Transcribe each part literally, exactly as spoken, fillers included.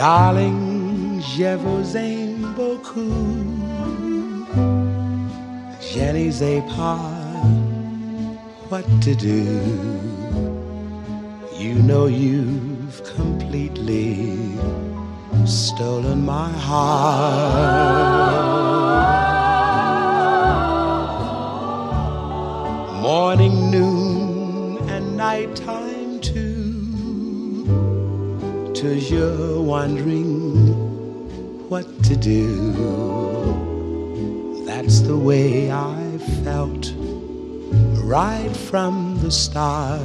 Darling, je vous aime beaucoup. Je ne sais pas what to do. You know you've completely stolen my heart. Morning, noon, and nighttime too. Toujours wondering what to do. That's the way I felt right from the start.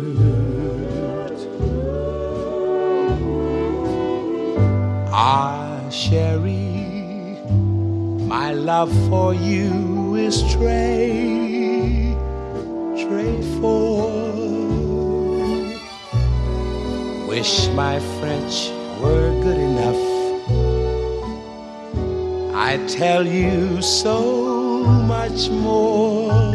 Ah, chérie, my love for you is très, très fort. Wish my French were good enough. I'd tell you so much more.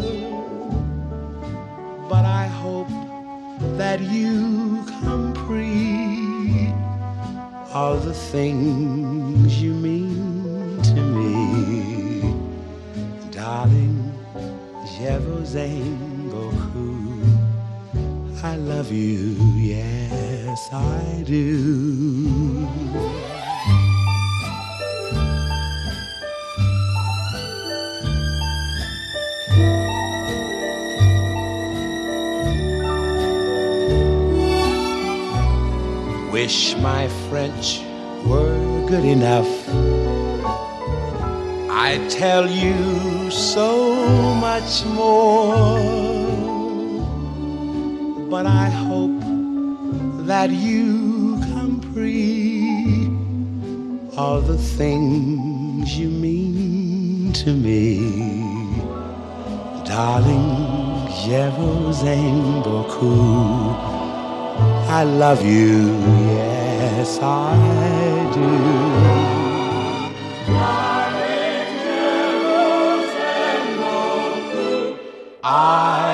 But I hope that you comprehend all the things you mean to me. Darling, je vous aime beaucoup. I love you, yes I do. Wish my French were good enough. I'd tell you so much more. But I hope that you comprehend all the things you mean to me. Darling, je vous aime beaucoup. I love you, yes I do. Darling, je vous aime beaucoup. I